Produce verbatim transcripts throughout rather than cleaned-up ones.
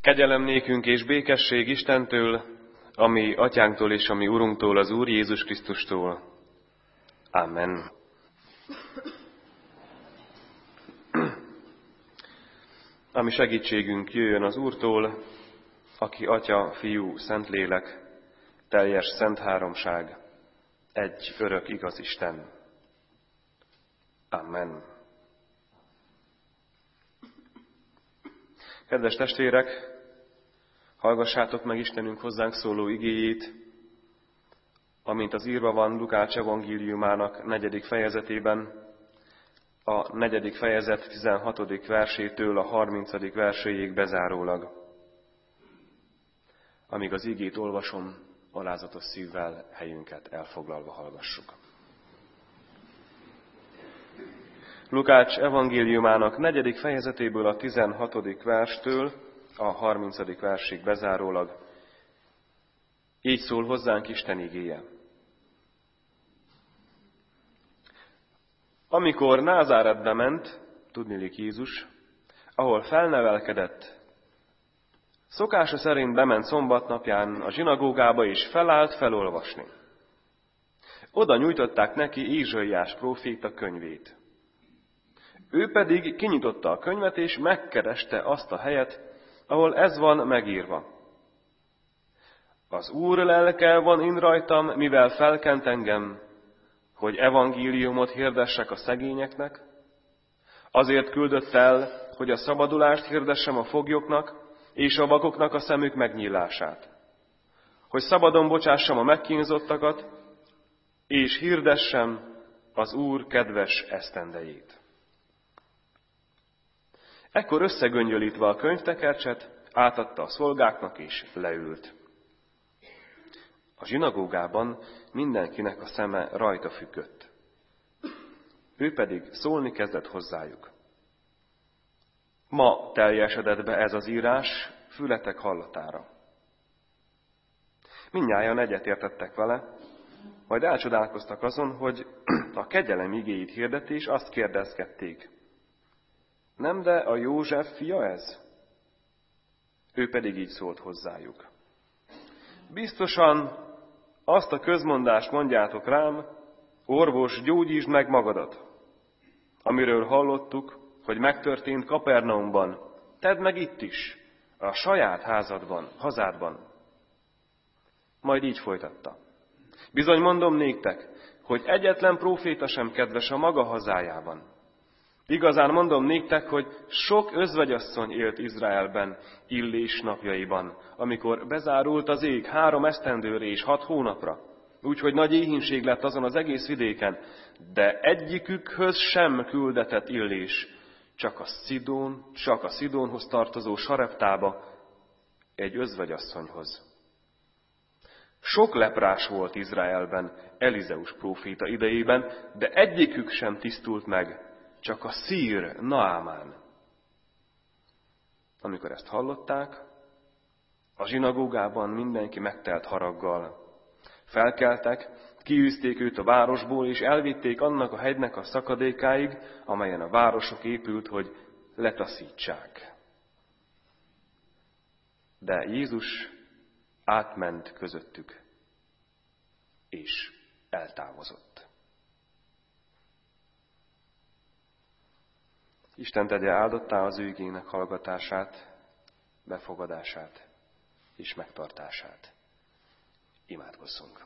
Kegyelem nékünk és békesség Istentől, ami Atyánktól és ami Urunktól, az Úr Jézus Krisztustól. Amen. Ami segítségünk jöjjön az Úrtól, aki Atya, Fiú, Szentlélek, teljes szent háromság, egy örök igaz Isten. Amen. Kedves testvérek, hallgassátok meg Istenünk hozzánk szóló igéjét, amint az írva van Lukács evangéliumának negyedik fejezetében, a negyedik fejezet tizenhatodik versétől a harmincadik verséig bezárólag. Amíg az igét olvasom, alázatos szívvel helyünket elfoglalva hallgassuk. Lukács evangéliumának negyedik fejezetéből a tizenhatodik verstől a harmincadik versig bezárólag. Így szól hozzánk Isten igéje. Amikor Názáretbe ment, tudniillik Jézus, ahol felnevelkedett, szokása szerint bement szombatnapján a zsinagógába és felállt felolvasni. Oda nyújtották neki Ézsaiás próféta könyvét. Ő pedig kinyitotta a könyvet és megkereste azt a helyet, ahol ez van megírva. Az Úr lelke van én rajtam, mivel felkent engem, hogy evangéliumot hirdessek a szegényeknek, azért küldött el, hogy a szabadulást hirdessem a foglyoknak, és a vakoknak a szemük megnyílását, hogy szabadon bocsássam a megkínzottakat, és hirdessem az Úr kedves esztendejét. Ekkor összegöngyölítve a könyvtekercset, átadta a szolgáknak és leült. A zsinagógában mindenkinek a szeme rajta függött. Ő pedig szólni kezdett hozzájuk. Ma teljesedett be ez az írás fületek hallatára. Mindnyájan egyetértettek vele, majd elcsodálkoztak azon, hogy a kegyelem igéit hirdeti, és azt kérdezgették. Nem de a József fia ez? Ő pedig így szólt hozzájuk. Biztosan azt a közmondást mondjátok rám, orvos, gyógyítsd meg magadat. Amiről hallottuk, hogy megtörtént Kapernaumban, tedd meg itt is, a saját házadban, hazádban. Majd így folytatta. Bizony mondom néktek, hogy egyetlen próféta sem kedves a maga hazájában. Igazán mondom néktek, hogy sok özvegyasszony élt Izraelben Illés napjaiban, amikor bezárult az ég három esztendőre és hat hónapra, úgyhogy nagy éhínség lett azon az egész vidéken, de egyikükhöz sem küldetett Illés, csak a Szidón, csak a Szidónhoz tartozó Sareptába, egy özvegyasszonyhoz. Sok leprás volt Izraelben Elizeus próféta idejében, de egyikük sem tisztult meg, csak a szír Naámán. Amikor ezt hallották, a zsinagógában mindenki megtelt haraggal. Felkeltek, kiűzték őt a városból, és elvitték annak a hegynek a szakadékáig, amelyen a városok épült, hogy letaszítsák. De Jézus átment közöttük, és eltávozott. Isten tegye áldottá az ő igének hallgatását, befogadását és megtartását. Imádkozzunk!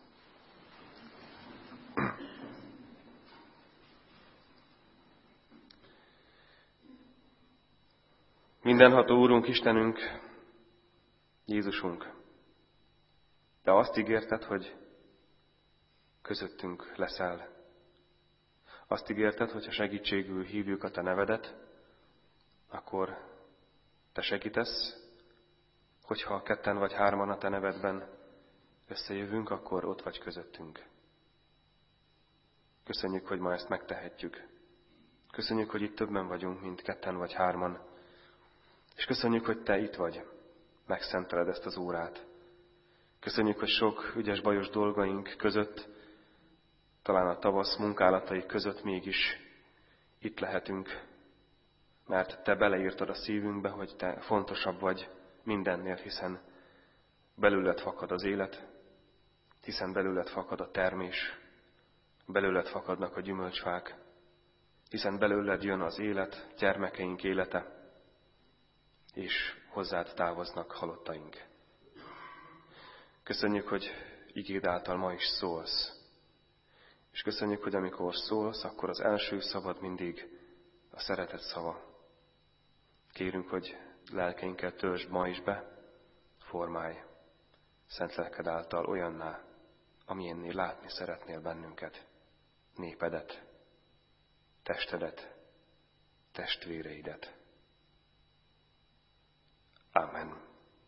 Mindenható Úrunk, Istenünk, Jézusunk, Te azt ígérted, hogy közöttünk leszel. Azt ígérted, hogy ha segítségül hívjuk a Te nevedet, akkor Te segítesz, hogyha ketten vagy hárman a Te nevedben összejövünk, akkor ott vagy közöttünk. Köszönjük, hogy ma ezt megtehetjük. Köszönjük, hogy itt többen vagyunk, mint ketten vagy hárman. És köszönjük, hogy Te itt vagy, megszenteled ezt az órát. Köszönjük, hogy sok ügyes, bajos dolgaink között, talán a tavasz munkálatai között mégis itt lehetünk, mert Te beleírtad a szívünkbe, hogy Te fontosabb vagy, mindennél, hiszen belőled fakad az élet, hiszen belőled fakad a termés, belőled fakadnak a gyümölcsfák, hiszen belőled jön az élet, gyermekeink élete, és hozzád távoznak halottaink. Köszönjük, hogy igéd által ma is szólsz. És köszönjük, hogy amikor szólsz, akkor az első szavad mindig a szeretet szava. Kérünk, hogy lelkeinket töltsd ma is be, formálj szent lelked által olyanná, amilyenné látni szeretnél bennünket, népedet, testedet, testvéreidet. Ámen.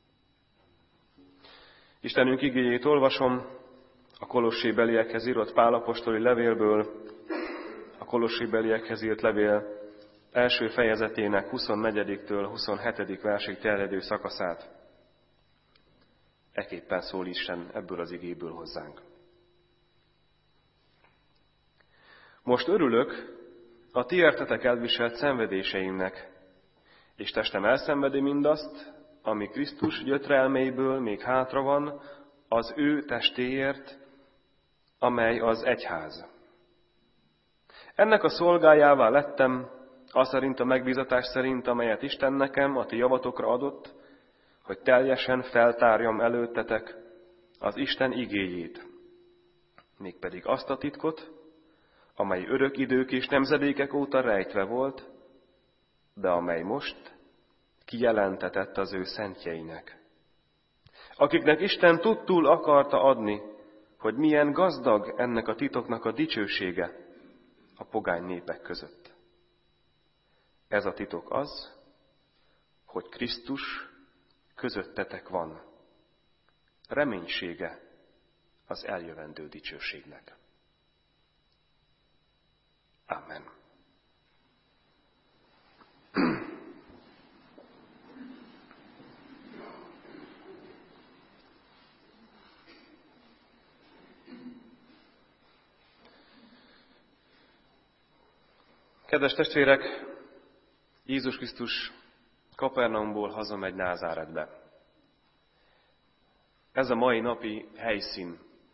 Istenünk igéjét olvasom a kolossébeliekhez írott Pál apostoli levélből, a kolossébeliekhez írt levél első fejezetének huszonnegyediktől huszonhetedik versig terjedő szakaszát. Ekképpen szól Isten ebből az igéből hozzánk. Most örülök a ti értetek elviselt szenvedéseimnek, és testem elszenvedi mindazt, ami Krisztus gyötrelmeiből még hátra van, az ő testéért, amely az egyház. Ennek a szolgájává lettem, az szerint a megbízatás szerint, amelyet Isten nekem a ti javatokra adott, hogy teljesen feltárjam előttetek az Isten igéjét, mégpedig azt a titkot, amely örök idők és nemzedékek óta rejtve volt, de amely most kijelentetett az ő szentjeinek, akiknek Isten tudtul akarta adni, hogy milyen gazdag ennek a titoknak a dicsősége a pogány népek között. Ez a titok az, hogy Krisztus közöttetek van, reménysége az eljövendő dicsőségnek. Amen. Kedves testvérek, Jézus Krisztus Kapernaumból hazamegy Názáretbe. Ez a mai napi helyszín.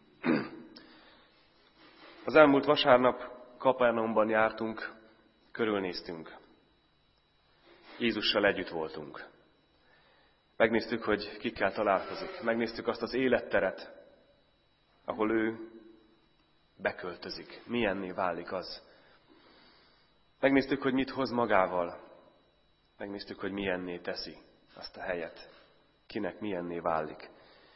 Az elmúlt vasárnap Kapernaumban jártunk, körülnéztünk. Jézussal együtt voltunk. Megnéztük, hogy kikkel találkozik. Megnéztük azt az életteret, ahol ő beköltözik. Milyenné válik az. Megnéztük, hogy mit hoz magával. Megnéztük, hogy milyenné teszi azt a helyet. Kinek milyenné válik.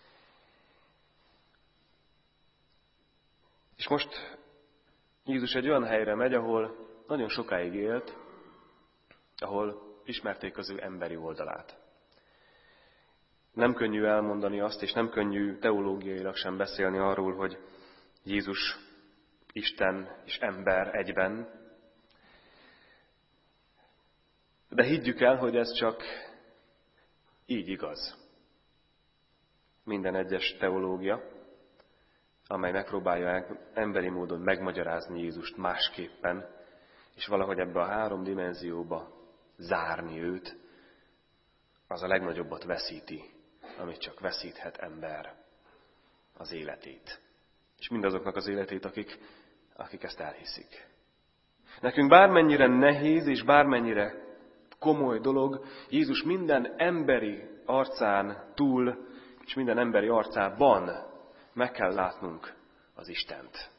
És most Jézus egy olyan helyre megy, ahol nagyon sokáig élt, ahol ismerték az ő emberi oldalát. Nem könnyű elmondani azt, és nem könnyű teológiailag sem beszélni arról, hogy Jézus Isten és ember egyben. De higgyük el, hogy ez csak így igaz. Minden egyes teológia, amely megpróbálja emberi módon megmagyarázni Jézust másképpen, és valahogy ebbe a három dimenzióba zárni őt, az a legnagyobbat veszíti, amit csak veszíthet ember, az életét. És mindazoknak az életét, akik, akik ezt elhiszik. Nekünk bármennyire nehéz és bármennyire komoly dolog, Jézus minden emberi arcán túl, és minden emberi arcában meg kell látnunk az Istent.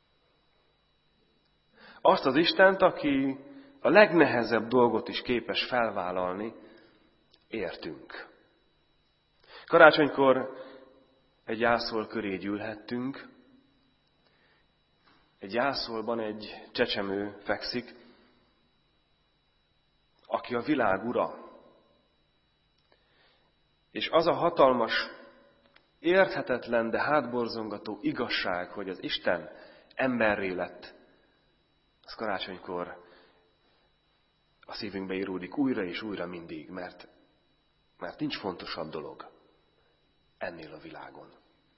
Azt az Istent, aki a legnehezebb dolgot is képes felvállalni, értünk. Karácsonykor egy jászol köré gyűlhettünk, egy jászolban egy csecsemő fekszik, aki a világ ura. És az a hatalmas, érthetetlen, de hátborzongató igazság, hogy az Isten emberré lett, az karácsonykor a szívünkbe íródik újra és újra mindig, mert, mert nincs fontosabb dolog ennél a világon.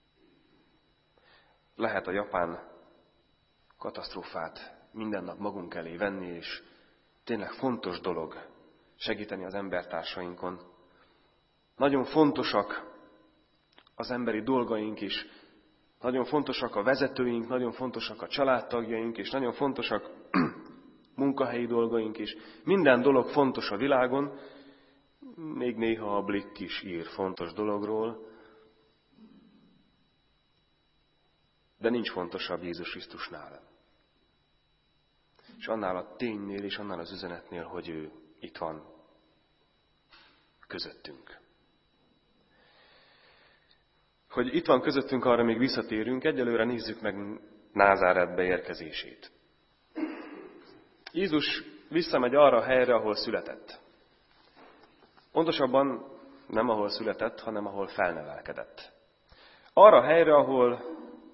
Lehet a japán katasztrófát minden nap magunk elé venni, és tényleg fontos dolog segíteni az embertársainkon. Nagyon fontosak az emberi dolgaink is, nagyon fontosak a vezetőink, nagyon fontosak a családtagjaink, és nagyon fontosak munkahelyi dolgaink is. Minden dolog fontos a világon, még néha a Blikk is ír fontos dologról, de nincs fontosabb Jézus Krisztusnál. És annál a ténynél és annál az üzenetnél, hogy ő itt van közöttünk. Hogy itt van közöttünk, arra még visszatérünk, egyelőre nézzük meg Názáretbe érkezését. Jézus visszamegy arra a helyre, ahol született. Pontosabban nem ahol született, hanem ahol felnevelkedett. Arra a helyre, ahol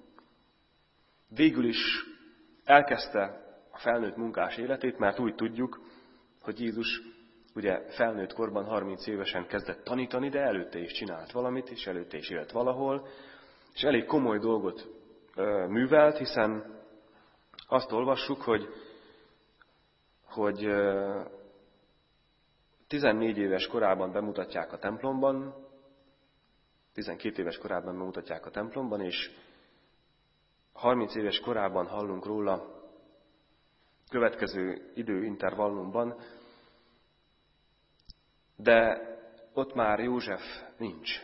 végül is elkezdte a felnőtt munkás életét, mert úgy tudjuk, hogy Jézus ugye felnőtt korban, harminc évesen kezdett tanítani, de előtte is csinált valamit, és előtte is élt valahol, és elég komoly dolgot ö, művelt, hiszen azt olvassuk, hogy, hogy ö, tizennégy éves korában bemutatják a templomban, tizenkét éves korában bemutatják a templomban, és harminc éves korában hallunk róla következő időintervallumban, de ott már József nincs.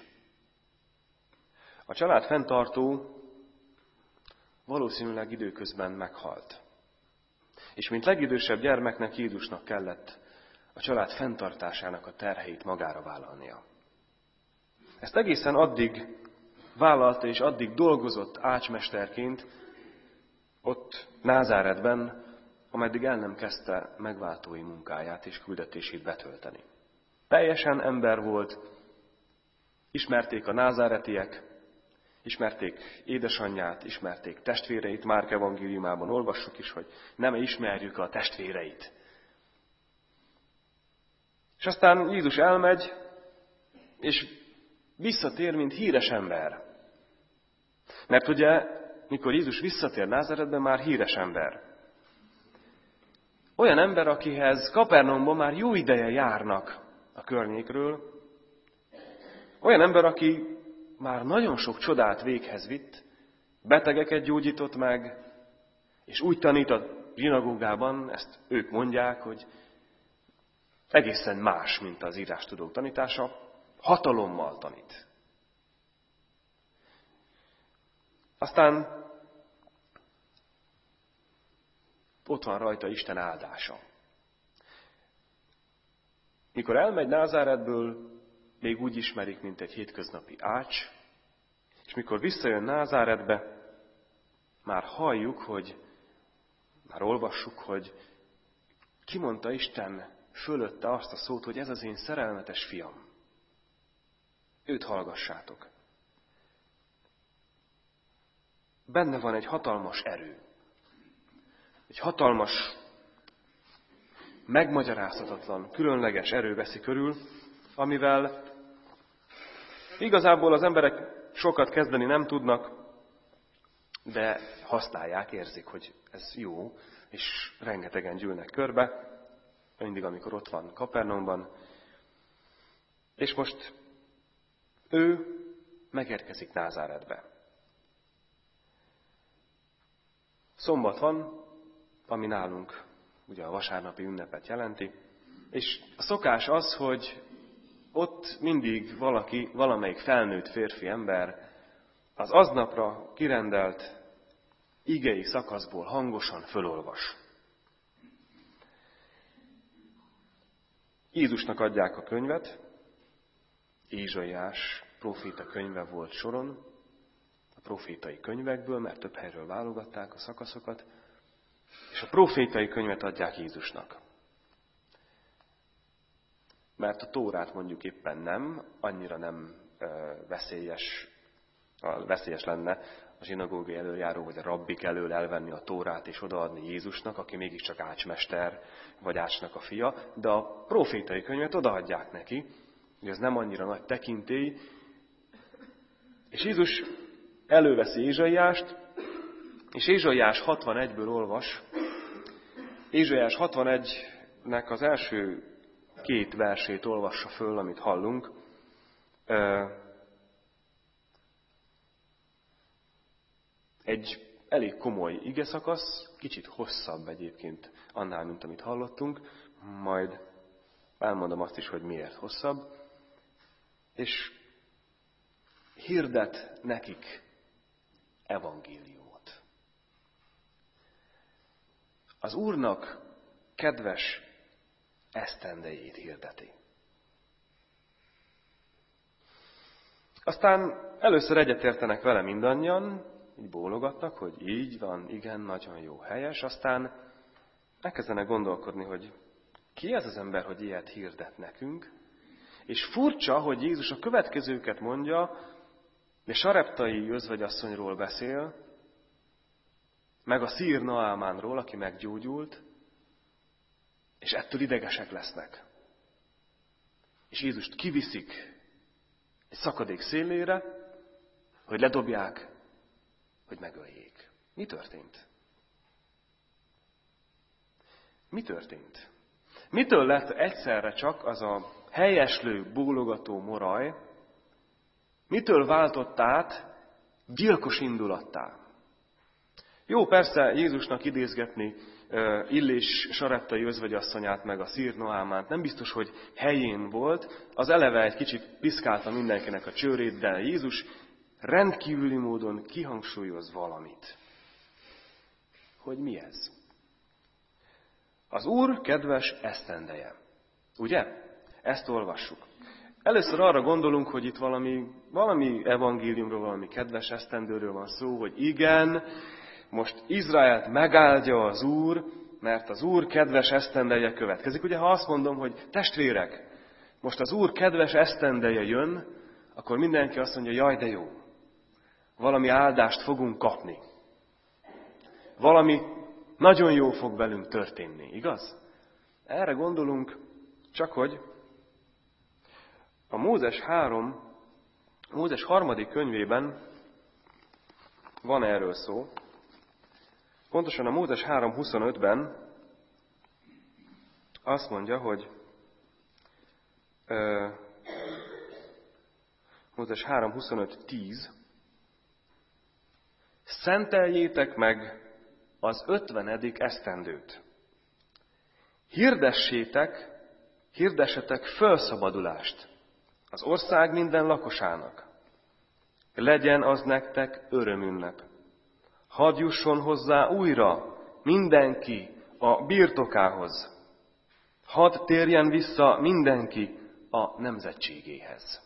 A család fenntartó valószínűleg időközben meghalt. És mint legidősebb gyermeknek, Jézusnak kellett a család fenntartásának a terheit magára vállalnia. Ezt egészen addig vállalta és addig dolgozott ácsmesterként ott Názáretben, ameddig el nem kezdte megváltói munkáját és küldetését betölteni. Teljesen ember volt, ismerték a názáretiek, ismerték édesanyját, ismerték testvéreit, Márk evangéliumában olvassuk is, hogy nem ismerjük a testvéreit. És aztán Jézus elmegy, és visszatér, mint híres ember. Mert ugye, mikor Jézus visszatér Názáretben, már híres ember. Olyan ember, akihez Kapernaumban már jó ideje járnak a környékről. Olyan ember, aki már nagyon sok csodát véghez vitt, betegeket gyógyított meg, és úgy tanít a zsinagógában, ezt ők mondják, hogy egészen más, mint az írástudók tanítása, hatalommal tanít. Aztán ott van rajta Isten áldása. Mikor elmegy Názáretből, még úgy ismerik, mint egy hétköznapi ács, és mikor visszajön Názáretbe, már halljuk, hogy, már olvassuk, hogy kimondta Isten fölötte azt a szót, hogy ez az én szerelmetes fiam. Őt hallgassátok. Benne van egy hatalmas erő. Egy hatalmas, megmagyarázhatatlan, különleges erő veszi körül, amivel igazából az emberek sokat kezdeni nem tudnak, de használják, érzik, hogy ez jó, és rengetegen gyűlnek körbe, mindig, amikor ott van Kapernaumban. És most ő megérkezik Názáretbe. Szombat van, ami nálunk ugye a vasárnapi ünnepet jelenti, és a szokás az, hogy ott mindig valaki, valamelyik felnőtt férfi ember az aznapra kirendelt igei szakaszból hangosan fölolvas. Jézusnak adják a könyvet, Ézsaiás próféta könyve volt soron, a prófétai könyvekből, mert több helyről válogatták a szakaszokat, és a prófétai könyvet adják Jézusnak. Mert a Tórát mondjuk éppen nem, annyira nem veszélyes, veszélyes lenne a zsinagógai előjáró vagy a rabbik elől elvenni a Tórát és odaadni Jézusnak, aki mégiscsak ácsmester vagy ácsnak a fia, de a prófétai könyvet odaadják neki, hogy ez nem annyira nagy tekintély, és Jézus előveszi Ézsaiást, és Ézsaiás hatvanegyből olvas. Ézsaiás hatvanegynek az első két versét olvassa föl, amit hallunk. Egy elég komoly igeszakasz, kicsit hosszabb egyébként annál, mint amit hallottunk, majd elmondom azt is, hogy miért hosszabb, és hirdet nekik evangéliumot. Az Úrnak kedves esztendejét hirdeti. Aztán először egyetértenek vele mindannyian, így bólogatnak, hogy így van, igen, nagyon jó, helyes, aztán elkezdenek gondolkodni, hogy ki ez az ember, hogy ilyet hirdet nekünk, és furcsa, hogy Jézus a következőket mondja, és sareptai özvegyasszonyról beszél, meg a szír Naámánról, aki meggyógyult, és ettől idegesek lesznek. És Jézust kiviszik egy szakadék szélére, hogy ledobják, hogy megöljék. Mi történt? Mi történt? Mitől lett egyszerre csak az a helyeslő, bólogató moraj, mitől váltott át gyilkos indulattá? Jó, persze Jézusnak idézgetni Illés sareptai özvegyasszonyát meg a szír Naámánt nem biztos, hogy helyén volt, az eleve egy kicsit piszkálta mindenkinek a csőrét, de Jézus rendkívüli módon kihangsúlyoz valamit. Hogy mi ez? Az Úr kedves esztendeje. Ugye? Ezt olvassuk. Először arra gondolunk, hogy itt valami, valami evangéliumról, valami kedves esztendőről van szó, hogy igen, most Izraelt megáldja az Úr, mert az Úr kedves esztendeje következik. Ugye, ha azt mondom, hogy testvérek, most az Úr kedves esztendeje jön, akkor mindenki azt mondja, jaj, de jó. Valami áldást fogunk kapni. Valami nagyon jó fog velünk történni, igaz? Erre gondolunk, csak hogy a Mózes három, Mózes harmadik könyvében van erről szó. Pontosan a Mózes három huszonötben azt mondja, hogy uh, Mózes három huszonöt tíz szenteljétek meg az ötvenedik esztendőt. Hirdessétek, hirdessetek felszabadulást az ország minden lakosának. Legyen az nektek örömünnep. Hadd jusson hozzá újra mindenki a birtokához. Hadd térjen vissza mindenki a nemzetségéhez.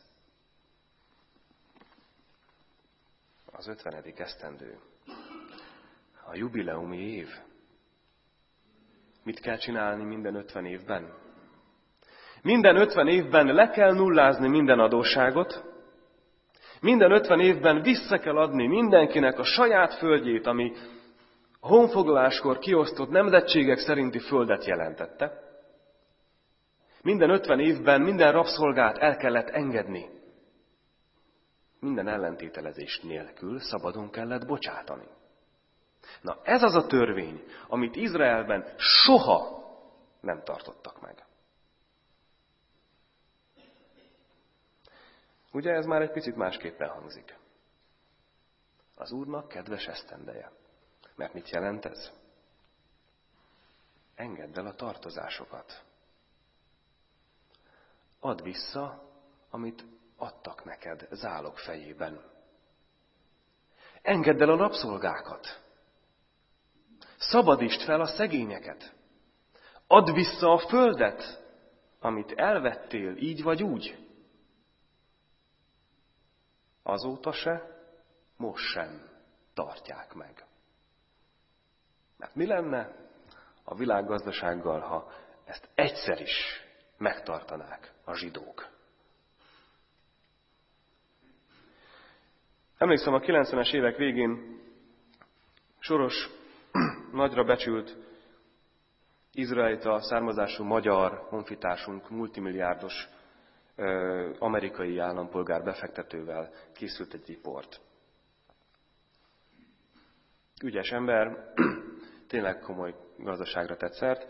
Az ötvenedik esztendő. A jubileumi év. Mit kell csinálni minden ötven évben? Minden ötven évben le kell nullázni minden adósságot, minden ötven évben vissza kell adni mindenkinek a saját földjét, ami a honfoglaláskor kiosztott nemzetségek szerinti földet jelentette. Minden ötven évben minden rabszolgát el kellett engedni. Minden ellentételezés nélkül szabadon kellett bocsátani. Na ez az a törvény, amit Izraelben soha nem tartottak meg. Ugye ez már egy picit másképpen hangzik. Az Úrnak kedves esztendeje. Mert mit jelent ez? Engedd el a tartozásokat. Add vissza, amit adtak neked zálog fejében. Engedd el a rabszolgákat. Szabadítsd fel a szegényeket. Add vissza a földet, amit elvettél így vagy úgy. Azóta se, most sem tartják meg. Mert mi lenne a világgazdasággal, ha ezt egyszer is megtartanák a zsidók? Emlékszem, a kilencvenes évek végén soros, nagyra becsült izraelita származású magyar honfitársunk multimilliárdos amerikai állampolgár befektetővel készült egy riport. Ügyes ember, tényleg komoly gazdaságra tett szert,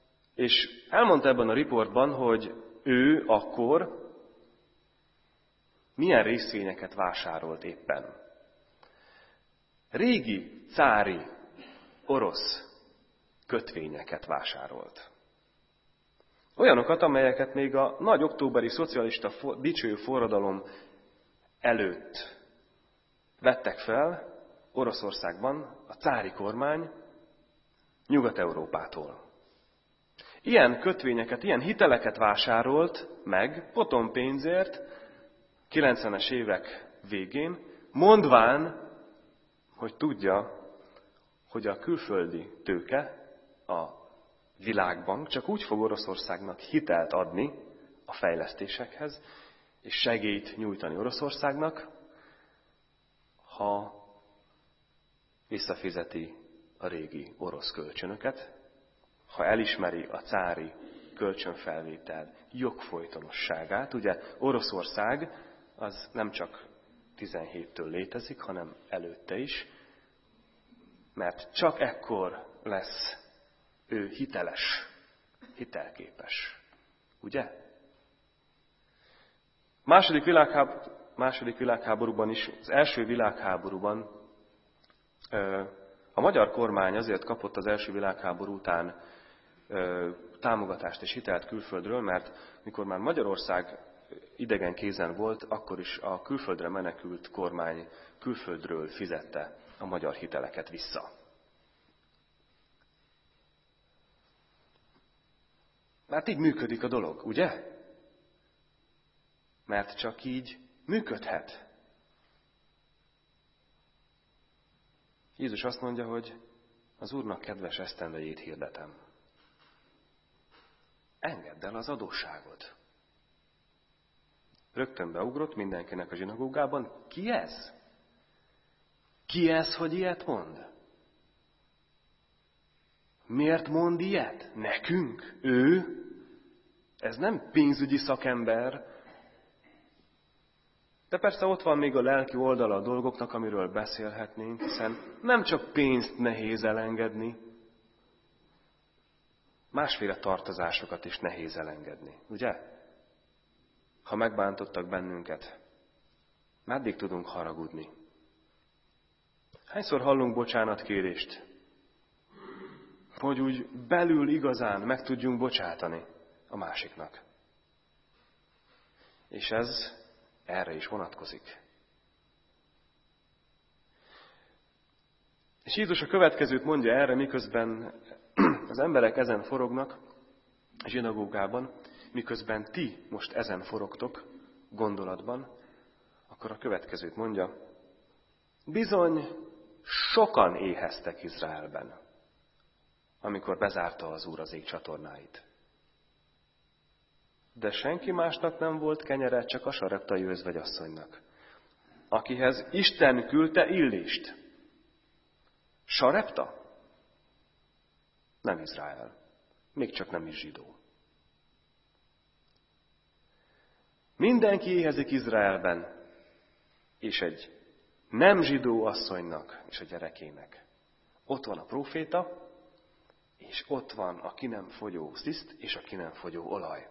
és elmondta ebben a riportban, hogy ő akkor milyen részvényeket vásárolt éppen. Régi, cári, orosz kötvényeket vásárolt. Olyanokat, amelyeket még a nagy októberi szocialista for, dicső forradalom előtt vettek fel Oroszországban a cári kormány Nyugat-Európától. Ilyen kötvényeket, ilyen hiteleket vásárolt meg potonpénzért kilencvenes évek végén, mondván, hogy tudja, hogy a külföldi tőke, a világbank csak úgy fog Oroszországnak hitelt adni a fejlesztésekhez, és segélyt nyújtani Oroszországnak, ha visszafizeti a régi orosz kölcsönöket, ha elismeri a cári kölcsönfelvétel jogfolytonosságát. Ugye Oroszország az nem csak tizenhéttől létezik, hanem előtte is, mert csak ekkor lesz ő hiteles, hitelképes. Ugye? Második világháború, második világháborúban is, az első világháborúban a magyar kormány azért kapott az első világháború után támogatást és hitelt külföldről, mert mikor már Magyarország idegen kézen volt, akkor is a külföldre menekült kormány külföldről fizette a magyar hiteleket vissza. Mert így működik a dolog, ugye? Mert csak így működhet. Jézus azt mondja, hogy az Úrnak kedves esztendejét hirdetem. Engedd el az adósságod. Rögtön beugrott mindenkinek a zsinagógában. Ki ez? Ki ez, hogy ilyet mond? Miért mond ilyet? Nekünk? Ő? Ez nem pénzügyi szakember. De persze ott van még a lelki oldala a dolgoknak, amiről beszélhetnénk, hiszen nem csak pénzt nehéz elengedni, másféle tartozásokat is nehéz elengedni, ugye? Ha megbántottak bennünket, meddig tudunk haragudni? Hányszor hallunk bocsánatkérést, hogy úgy belül igazán meg tudjunk bocsátani a másiknak? És ez erre is vonatkozik. És Jézus a következőt mondja erre, miközben az emberek ezen forognak a zsinagógában, miközben ti most ezen forogtok gondolatban, akkor a következőt mondja. Bizony, sokan éheztek Izraelben, amikor bezárta az Úr az ég csatornáit. De senki másnak nem volt kenyere, csak a sareptai özvegyasszonynak, akihez Isten küldte Illést. Sarepta? Nem Izrael. Még csak nem is zsidó. Mindenki éhezik Izraelben, és egy nem zsidó asszonynak és a gyerekének. Ott van a próféta, és ott van a ki nem fogyó sziszt és a ki nem fogyó olaj.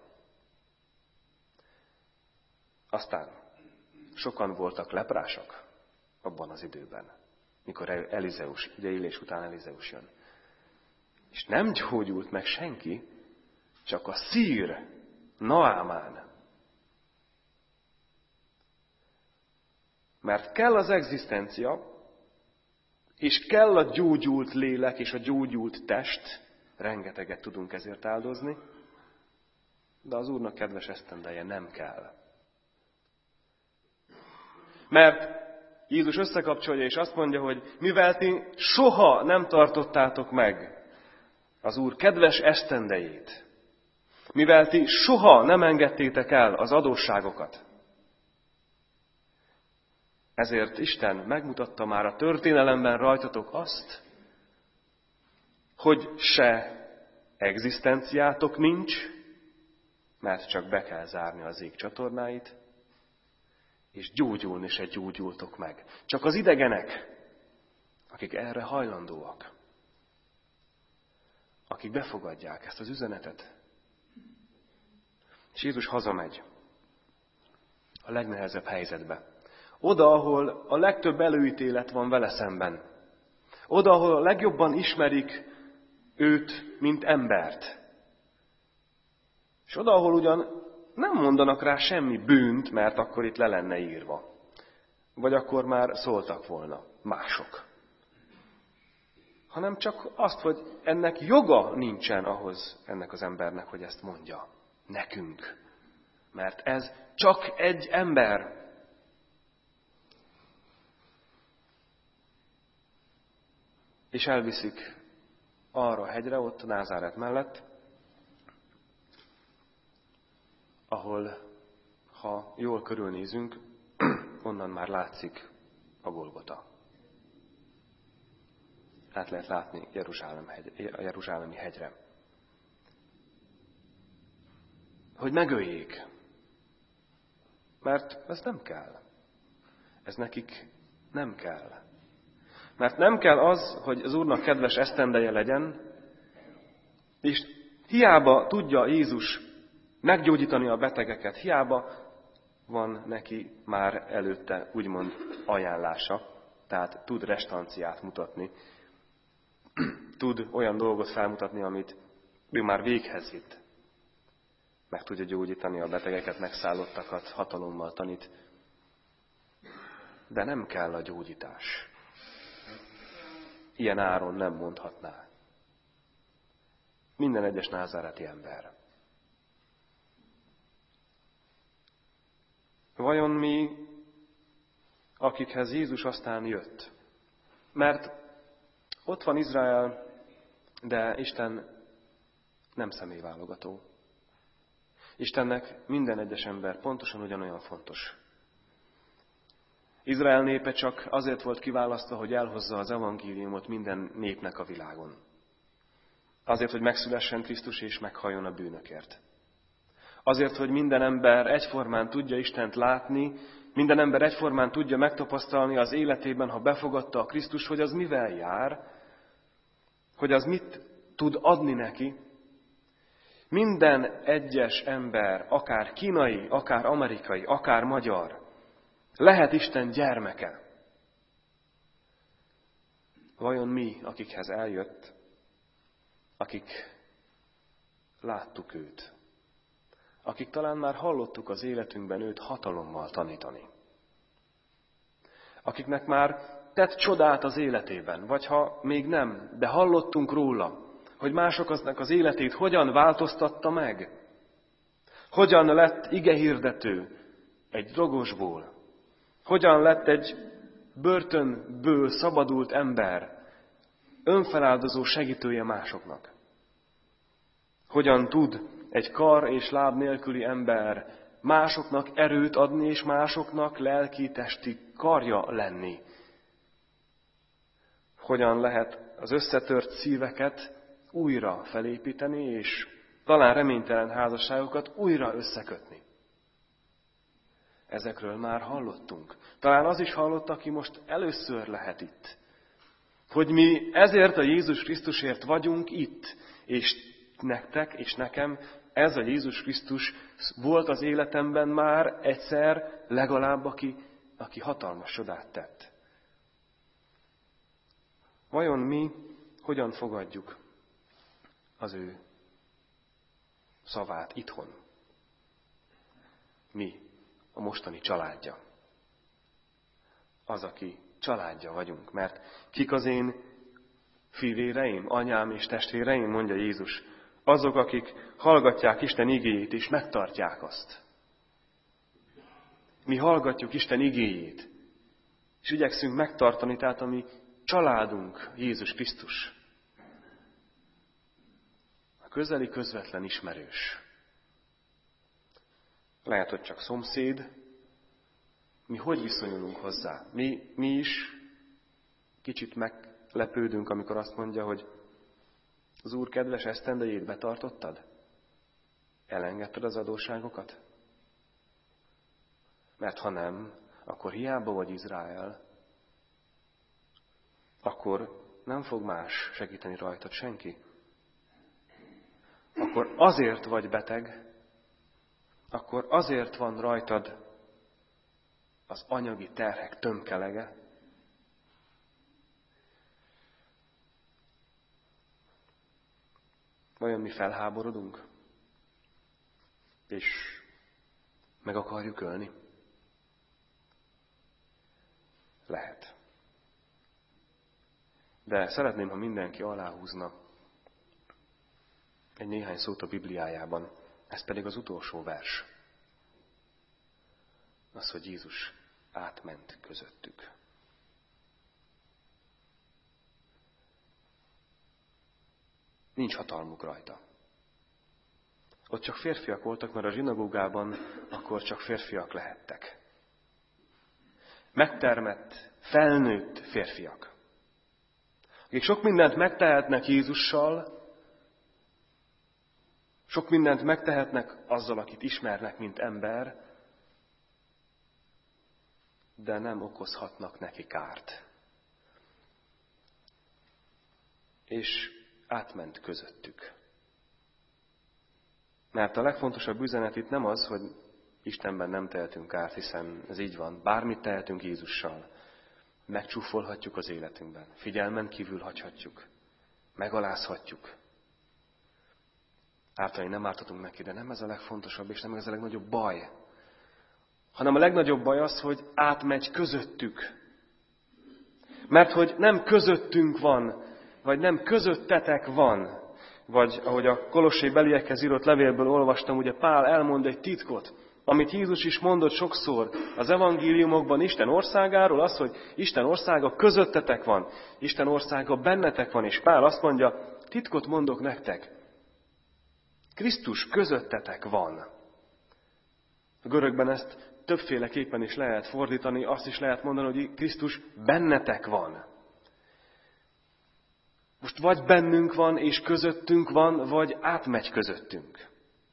Aztán sokan voltak leprásak abban az időben, mikor Elizeus, ugye Illés után Elizeus jön. És nem gyógyult meg senki, csak a szír Naámán. Mert kell az egzisztencia, és kell a gyógyult lélek és a gyógyult test, rengeteget tudunk ezért áldozni, de az Úrnak kedves esztendeje nem kell. Mert Jézus összekapcsolja és azt mondja, hogy mivel ti soha nem tartottátok meg az Úr kedves esztendejét, mivel ti soha nem engedtétek el az adósságokat, ezért Isten megmutatta már a történelemben rajtatok azt, hogy se egzisztenciátok nincs, mert csak be kell zárni az ég csatornáit, és gyógyulni se gyógyultok meg. Csak az idegenek, akik erre hajlandóak, akik befogadják ezt az üzenetet. És Jézus hazamegy. a legnehezebb helyzetbe. Oda, ahol a legtöbb előítélet van vele szemben. Oda, ahol a legjobban ismerik őt, mint embert. És oda, ahol ugyan nem mondanak rá semmi bűnt, mert akkor itt le lenne írva. Vagy akkor már szóltak volna mások. Hanem csak azt, hogy ennek joga nincsen ahhoz ennek az embernek, hogy ezt mondja. Nekünk. Mert ez csak egy ember. És elviszik arra a hegyre, ott a Názáret mellett, ahol, ha jól körülnézünk, onnan már látszik a Golgota. Át lehet látni Jeruzsálem hegy, a Jeruzsálemi hegyre. Hogy megöljék. Mert ez nem kell. Ez nekik nem kell. Mert nem kell az, hogy az Úrnak kedves esztendeje legyen, és hiába tudja Jézus meggyógyítani a betegeket, hiába van neki már előtte úgymond ajánlása, tehát tud restanciát mutatni, tud olyan dolgot felmutatni, amit ő már véghez vitt. Meg tudja gyógyítani a betegeket, megszállottakat, hatalommal tanít. De nem kell a gyógyítás. Ilyen áron nem mondhatná. Minden egyes názáreti ember. Vajon mi, akikhez Jézus aztán jött? Mert ott van Izrael, de Isten nem személyválogató. Istennek minden egyes ember pontosan ugyanolyan fontos. Izrael népe csak azért volt kiválasztva, hogy elhozza az evangéliumot minden népnek a világon. Azért, hogy megszülessen Krisztus és meghalljon a bűnökért. Azért, hogy minden ember egyformán tudja Istent látni, minden ember egyformán tudja megtapasztalni az életében, ha befogadta a Krisztus, hogy az mivel jár, hogy az mit tud adni neki. Minden egyes ember, akár kínai, akár amerikai, akár magyar, lehet Isten gyermeke. Vajon mi, akikhez eljött, akik láttuk őt, akik talán már hallottuk az életünkben őt hatalommal tanítani, akiknek már tett csodát az életében, vagy ha még nem, de hallottunk róla, hogy másoknak az életét hogyan változtatta meg, hogyan lett igehirdető egy drogosból, hogyan lett egy börtönből szabadult ember, önfeláldozó segítője másoknak. Hogyan tud egy kar és láb nélküli ember másoknak erőt adni, és másoknak lelki-testi karja lenni. Hogyan lehet az összetört szíveket újra felépíteni, és talán reménytelen házasságokat újra összekötni. Ezekről már hallottunk. Talán az is hallott, aki most először lehet itt. Hogy mi ezért a Jézus Krisztusért vagyunk itt, és nektek és nekem ez a Jézus Krisztus volt az életemben már egyszer legalább, aki, aki hatalmas csodát tett. Vajon mi hogyan fogadjuk az ő szavát itthon? Mi, a mostani családja. Az, aki családja vagyunk, mert kik az én fivéreim, anyám és testvéreim, mondja Jézus, azok, akik hallgatják Isten igéjét és megtartják azt. Mi hallgatjuk Isten igéjét, és igyekszünk megtartani, tehát a mi családunk Jézus Krisztus. A közeli közvetlen ismerős. Lehet, hogy csak szomszéd. Mi hogy viszonyulunk hozzá? Mi, mi is kicsit meglepődünk, amikor azt mondja, hogy az Úr kedves esztendejét betartottad? Elengedted az adósságokat? Mert ha nem, akkor hiába vagy Izrael, akkor nem fog más segíteni rajtad senki. Akkor azért vagy beteg, akkor azért van rajtad az anyagi terhek tömkelege. Vajon mi felháborodunk? És meg akarjuk ölni? Lehet. De szeretném, ha mindenki aláhúzna egy néhány szót a Bibliájában, ez pedig az utolsó vers. Az, hogy Jézus átment közöttük. Nincs hatalmuk rajta. Ott csak férfiak voltak, mert a zsinagógában akkor csak férfiak lehettek. Megtermett, felnőtt férfiak, akik sok mindent megtehetnek Jézussal, sok mindent megtehetnek azzal, akit ismernek, mint ember, de nem okozhatnak neki kárt. És átment közöttük. Mert a legfontosabb üzenet itt nem az, hogy Istenben nem tehetünk kárt, hiszen ez így van. Bármit tehetünk Jézussal. Megcsúfolhatjuk az életünkben. Figyelmen kívül hagyhatjuk. Megalázhatjuk. Ártani nem ártatunk neki, de nem ez a legfontosabb, és nem ez a legnagyobb baj. Hanem a legnagyobb baj az, hogy átmegy közöttük. Mert hogy nem közöttünk van, vagy nem közöttetek van, vagy ahogy a Kolossé beliekhez írott levélből olvastam, ugye Pál elmond egy titkot, amit Jézus is mondott sokszor az evangéliumokban Isten országáról, az, hogy Isten országa közöttetek van, Isten országa bennetek van, és Pál azt mondja, titkot mondok nektek, Krisztus közöttetek van. A görögben ezt többféleképpen is lehet fordítani, azt is lehet mondani, hogy Krisztus bennetek van. Most vagy bennünk van, és közöttünk van, vagy átmegy közöttünk.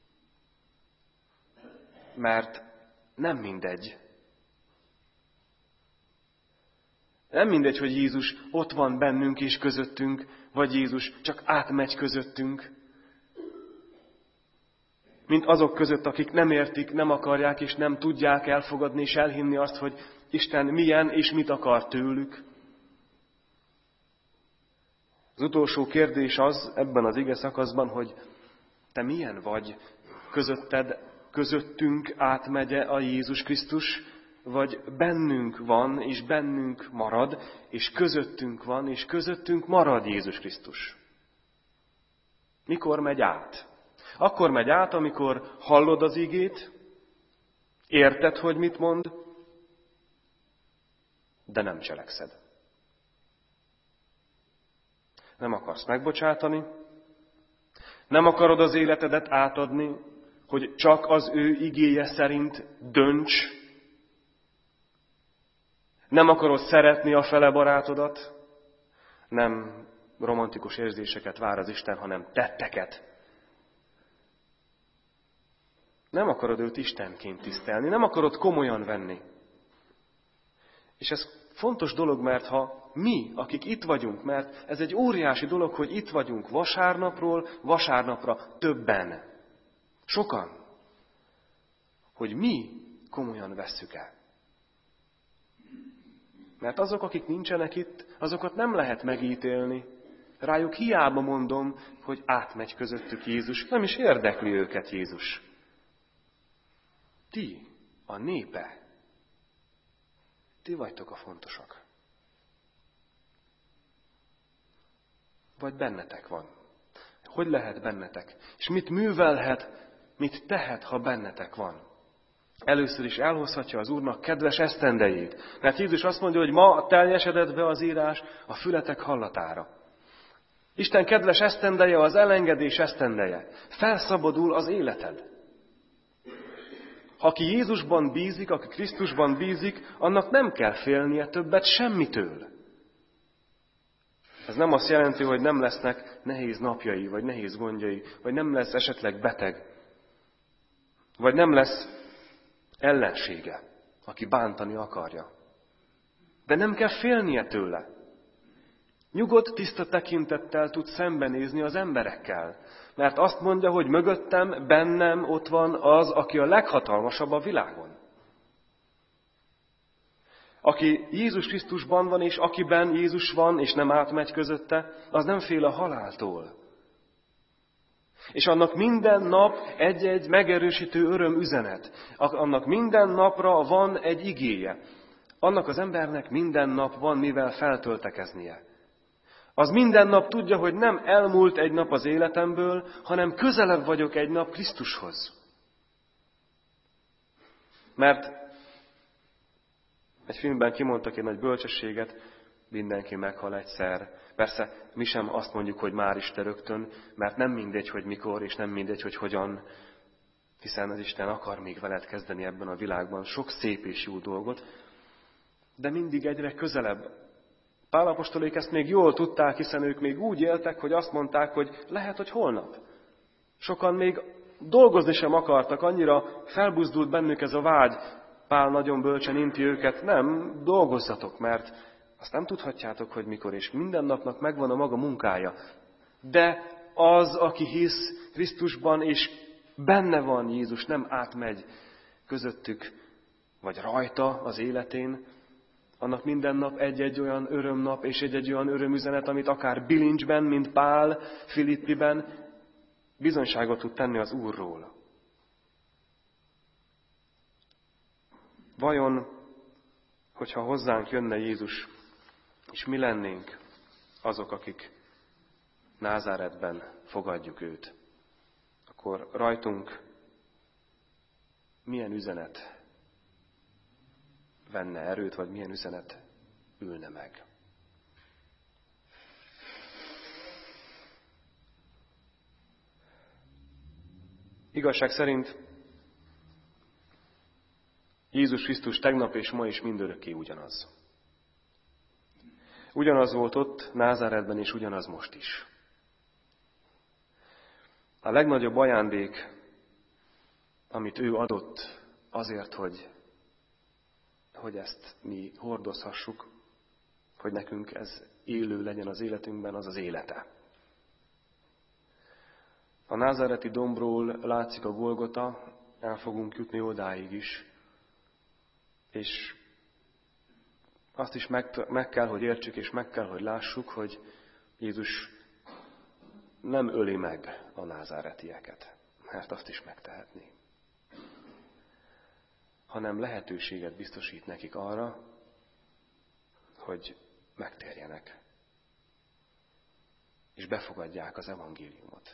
Mert nem mindegy. Nem mindegy, hogy Jézus ott van bennünk és közöttünk, vagy Jézus csak átmegy közöttünk. Mint azok között, akik nem értik, nem akarják és nem tudják elfogadni és elhinni azt, hogy Isten milyen és mit akar tőlük. Az utolsó kérdés az ebben az ige szakaszban, hogy te milyen vagy, közötted, közöttünk átmegye a Jézus Krisztus, vagy bennünk van, és bennünk marad, és közöttünk van, és közöttünk marad Jézus Krisztus. Mikor megy át? Akkor megy át, amikor hallod az igét, érted, hogy mit mond, de nem cselekszed. Nem akarsz megbocsátani, nem akarod az életedet átadni, hogy csak az ő igéje szerint dönts, nem akarod szeretni a fele barátodat, nem romantikus érzéseket vár az Isten, hanem tetteket. Nem akarod őt Istenként tisztelni, nem akarod komolyan venni. És ez fontos dolog, mert ha mi, akik itt vagyunk, mert ez egy óriási dolog, hogy itt vagyunk vasárnapról vasárnapra többen, sokan, hogy mi komolyan vesszük el. Mert azok, akik nincsenek itt, azokat nem lehet megítélni. Rájuk hiába mondom, hogy átmegy közöttük Jézus, nem is érdekli őket Jézus. Ti, a népe, ti vagytok a fontosak. Vagy bennetek van. Hogy lehet bennetek? És mit művelhet, mit tehet, ha bennetek van? Először is elhozhatja az Úrnak kedves esztendejét. Mert Jézus azt mondja, hogy ma teljesedett be az írás a fületek hallatára. Isten kedves esztendeje az elengedés esztendeje. Felszabadul az életed. Aki Jézusban bízik, aki Krisztusban bízik, annak nem kell félnie többet semmitől. Ez nem azt jelenti, hogy nem lesznek nehéz napjai, vagy nehéz gondjai, vagy nem lesz esetleg beteg, vagy nem lesz ellensége, aki bántani akarja. De nem kell félnie tőle. Nyugodt, tiszta tekintettel tud szembenézni az emberekkel, mert azt mondja, hogy mögöttem, bennem ott van az, aki a leghatalmasabb a világon. Aki Jézus Krisztusban van, és akiben Jézus van, és nem átmegy közötte, az nem fél a haláltól. És annak minden nap egy-egy megerősítő örömüzenet. Annak minden napra van egy igéje. Annak az embernek minden nap van mivel feltöltekeznie. Az minden nap tudja, hogy nem elmúlt egy nap az életemből, hanem közelebb vagyok egy nap Krisztushoz. Mert egy filmben kimondtak egy nagy bölcsességet, mindenki meghal egyszer. Persze mi sem azt mondjuk, hogy már is te rögtön, mert nem mindegy, hogy mikor, és nem mindegy, hogy hogyan, hiszen az Isten akar még veled kezdeni ebben a világban sok szép és jó dolgot, de mindig egyre közelebb. Pál apostolék ezt még jól tudták, hiszen ők még úgy éltek, hogy azt mondták, hogy lehet, hogy holnap. Sokan még dolgozni sem akartak, annyira felbuzdult bennük ez a vágy. Pál nagyon bölcsen inti őket, nem, dolgozzatok, mert azt nem tudhatjátok, hogy mikor, és minden napnak megvan a maga munkája. De az, aki hisz Krisztusban, és benne van Jézus, nem átmegy közöttük, vagy rajta az életén, annak minden nap egy-egy olyan örömnap, és egy-egy olyan örömüzenet, amit akár bilincsben, mint Pál Filippiben, bizonyságot tud tenni az Úrról. Vajon, hogyha hozzánk jönne Jézus, és mi lennénk azok, akik Názáretben fogadjuk őt, akkor rajtunk milyen üzenet venne erőt, vagy milyen üzenet ülne meg? Igazság szerint Jézus Krisztus tegnap és ma is mindörökké ugyanaz. Ugyanaz volt ott Názáretben, és ugyanaz most is. A legnagyobb ajándék, amit ő adott azért, hogy, hogy ezt mi hordozhassuk, hogy nekünk ez élő legyen az életünkben, az az élete. A názáreti dombról látszik a Golgota, el fogunk jutni odáig is, és azt is meg, meg kell, hogy értsük, és meg kell, hogy lássuk, hogy Jézus nem öli meg a názáretieket, mert azt is megtehetné, hanem lehetőséget biztosít nekik arra, hogy megtérjenek, és befogadják az evangéliumot.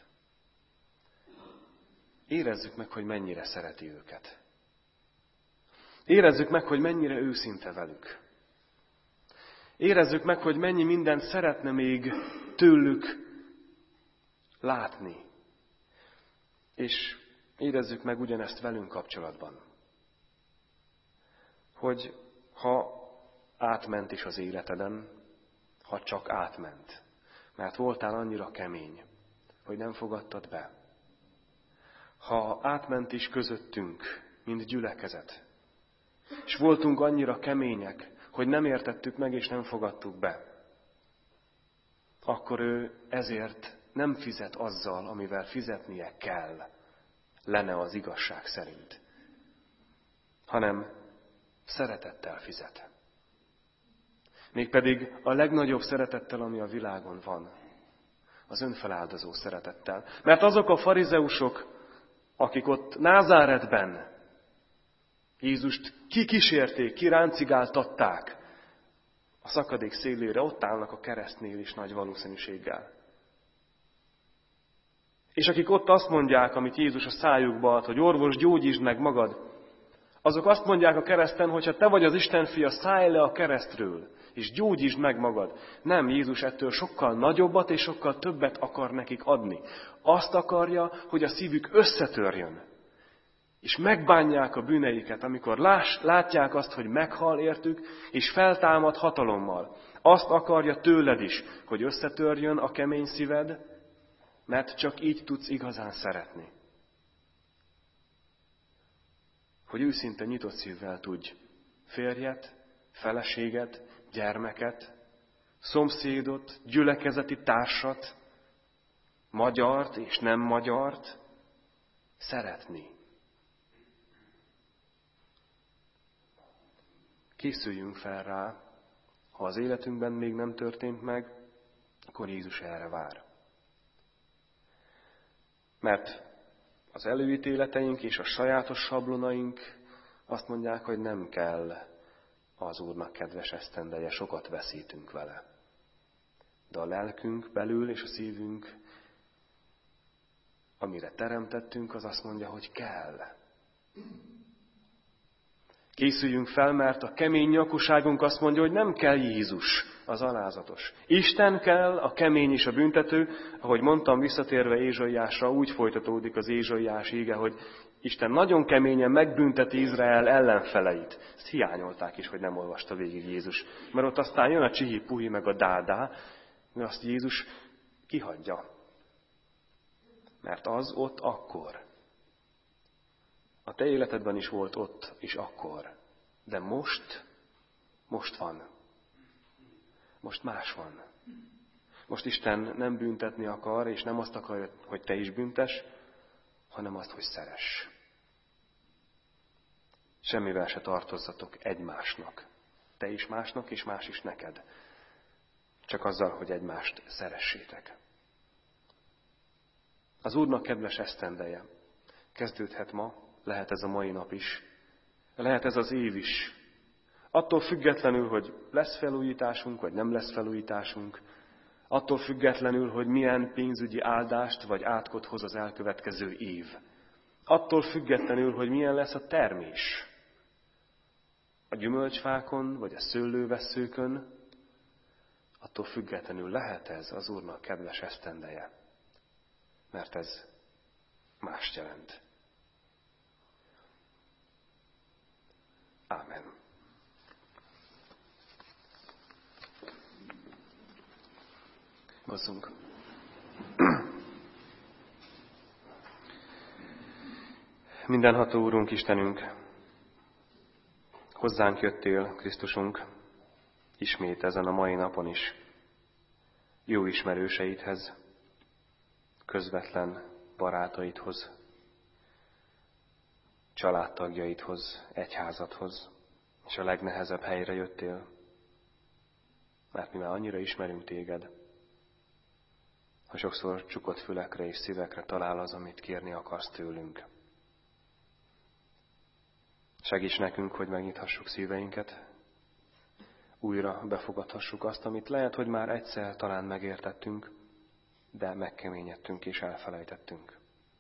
Érezzük meg, hogy mennyire szereti őket. Érezzük meg, hogy mennyire őszinte velük. Érezzük meg, hogy mennyi mindent szeretne még tőlük látni. És érezzük meg ugyanezt velünk kapcsolatban. Hogy ha átment is az életeden, ha csak átment, mert voltál annyira kemény, hogy nem fogadtad be. Ha átment is közöttünk, mint gyülekezet, és voltunk annyira kemények, hogy nem értettük meg és nem fogadtuk be, akkor ő ezért nem fizet azzal, amivel fizetnie kell, lenne az igazság szerint, hanem szeretettel fizet. Mégpedig a legnagyobb szeretettel, ami a világon van, az önfeláldozó szeretettel. Mert azok a farizeusok, akik ott Názáretben Jézust kikísérték, kiráncigáltatták a szakadék szélére, ott állnak a keresztnél is nagy valószínűséggel. És akik ott azt mondják, amit Jézus a szájukba ad, hogy orvos, gyógyítsd meg magad, azok azt mondják a kereszten, hogy ha te vagy az Isten fia, szállj le a keresztről, és gyógyítsd meg magad. Nem, Jézus ettől sokkal nagyobbat és sokkal többet akar nekik adni. Azt akarja, hogy a szívük összetörjön, és megbánják a bűneiket, amikor láss, látják azt, hogy meghal értük, és feltámad hatalommal. Azt akarja tőled is, hogy összetörjön a kemény szíved, mert csak így tudsz igazán szeretni. Hogy őszinte nyitott szívvel tudj férjet, feleséget, gyermeket, szomszédot, gyülekezeti társat, magyart és nem magyart szeretni. Készüljünk fel rá, ha az életünkben még nem történt meg, akkor Jézus erre vár. Mert az előítéleteink és a sajátos sablonaink azt mondják, hogy nem kell az Úrnak kedves esztendeje, sokat veszítünk vele. De a lelkünk belül és a szívünk, amire teremtettünk, az azt mondja, hogy kell. Készüljünk fel, mert a kemény nyakuságunk azt mondja, hogy nem kell Jézus, az alázatos. Isten kell, a kemény és a büntető, ahogy mondtam, visszatérve Ézsaiásra, úgy folytatódik az Ézsaiás íge, hogy Isten nagyon keményen megbünteti Izrael ellenfeleit. Ezt hiányolták is, hogy nem olvasta végig Jézus. Mert ott aztán jön a csihi-puhi meg a dádá, mert azt Jézus kihagyja. Mert az ott akkor. A te életedben is volt ott és akkor. De most, most van. Most más van. Most Isten nem büntetni akar, és nem azt akar, hogy te is büntes, hanem azt, hogy szeress. Semmivel se tartozzatok egymásnak. Te is másnak, és más is neked. Csak azzal, hogy egymást szeressétek. Az Úrnak kedves esztendeje kezdődhet ma, lehet ez a mai nap is, lehet ez az év is. Attól függetlenül, hogy lesz felújításunk, vagy nem lesz felújításunk, attól függetlenül, hogy milyen pénzügyi áldást vagy átkot hoz az elkövetkező év. Attól függetlenül, hogy milyen lesz a termés. A gyümölcsfákon, vagy a szőlővesszőkön, attól függetlenül lehet ez az Úrnak kedves esztendeje. Mert ez mást jelent. Ámen. Hozzunk. Mindenható Úrunk, Istenünk, hozzánk jöttél, Krisztusunk, ismét ezen a mai napon is, jó ismerőseidhez, közvetlen barátaidhoz, családtagjaidhoz, egyházadhoz, és a legnehezebb helyre jöttél, mert mi már annyira ismerünk téged, ha sokszor csukott fülekre és szívekre talál az, amit kérni akarsz tőlünk. Segíts nekünk, hogy megnyithassuk szíveinket, újra befogadhassuk azt, amit lehet, hogy már egyszer talán megértettünk, de megkeményedtünk és elfelejtettünk.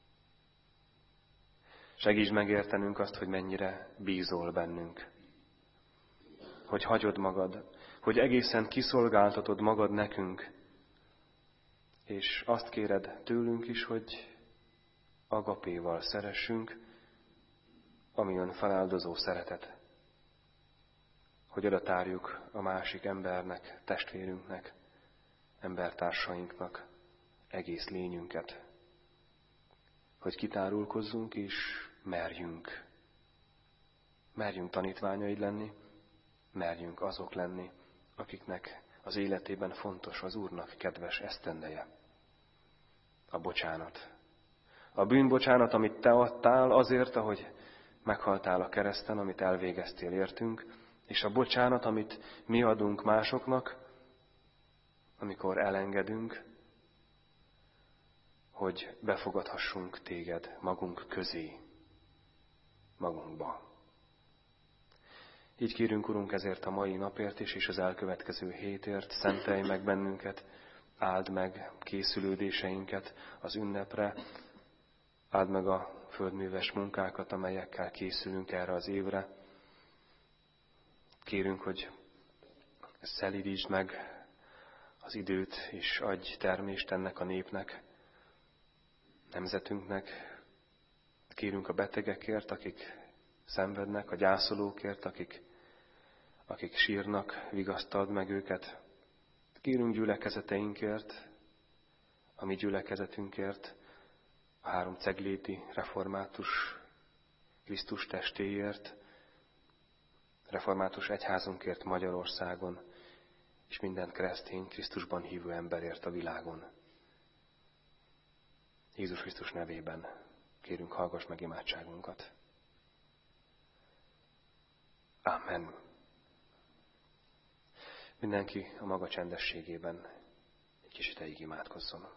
Segíts megértenünk azt, hogy mennyire bízol bennünk, hogy hagyod magad, hogy egészen kiszolgáltatod magad nekünk, és azt kéred tőlünk is, hogy agapéval szeressünk, ami ön feláldozó szeretet, hogy oda tárjuk a másik embernek, testvérünknek, embertársainknak egész lényünket, hogy kitárulkozzunk és merjünk. Merjünk tanítványaid lenni, merjünk azok lenni, akiknek az életében fontos az Úrnak kedves esztendeje. A bocsánat. A bűnbocsánat, amit te adtál azért, ahogy meghaltál a kereszten, amit elvégeztél értünk, és a bocsánat, amit mi adunk másoknak, amikor elengedünk, hogy befogadhassunk téged magunk közé, magunkba. Így kérünk, Urunk, ezért a mai napért is, és az elkövetkező hétért, szentelj meg bennünket, áld meg készülődéseinket az ünnepre, áld meg a földműves munkákat, amelyekkel készülünk erre az évre. Kérünk, hogy szelídítsd meg az időt, és adj termést ennek a népnek, nemzetünknek. Kérünk a betegekért, akik szenvednek, a gyászolókért, akik, akik sírnak, vigasztald meg őket. Kérünk gyülekezeteinkért, a mi gyülekezetünkért, a három cegléti református Krisztus testéért, református egyházunkért Magyarországon, és minden keresztény Krisztusban hívő emberért a világon. Jézus Krisztus nevében kérünk, hallgass meg imádságunkat. Amen. Mindenki a maga csendességében egy kis ideig imádkozzon.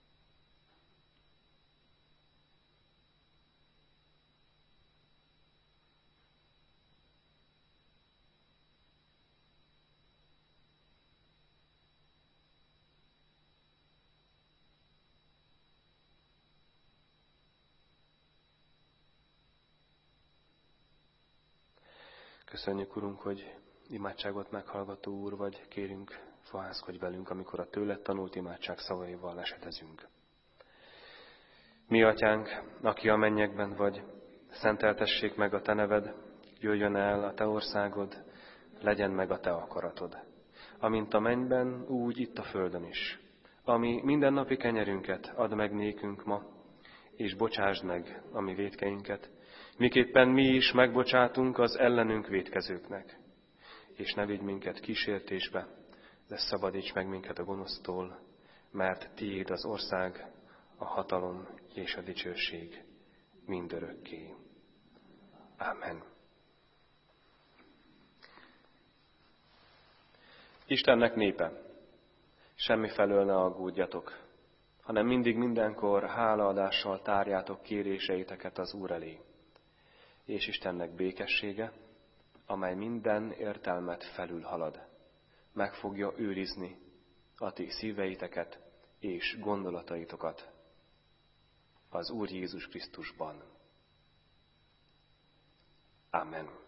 Köszönjük, Urunk, hogy imádságot meghallgató Úr vagy, kérünk, fohászkodj velünk, amikor a tőled tanult imádság szavaival esedezünk. Mi, Atyánk, aki a mennyekben vagy, szenteltessék meg a Te neved, jöjjön el a Te országod, legyen meg a Te akaratod. Amint a mennyben, úgy itt a földön is. Ami mindennapi kenyerünket add meg nékünk ma, és bocsásd meg a mi vétkeinket, miképpen mi is megbocsátunk az ellenünk vétkezőknek. És ne vigy minket kísértésbe, de szabadíts meg minket a gonosztól, mert tiéd az ország, a hatalom és a dicsőség mindörökké. Ámen. Istennek népe, semmifelől ne aggódjatok, hanem mindig mindenkor hálaadással tárjátok kéréseiteket az Úr elé. És Istennek békessége, amely minden értelmet felülhalad, meg fogja őrizni a ti szíveiteket és gondolataitokat az Úr Jézus Krisztusban. Amen.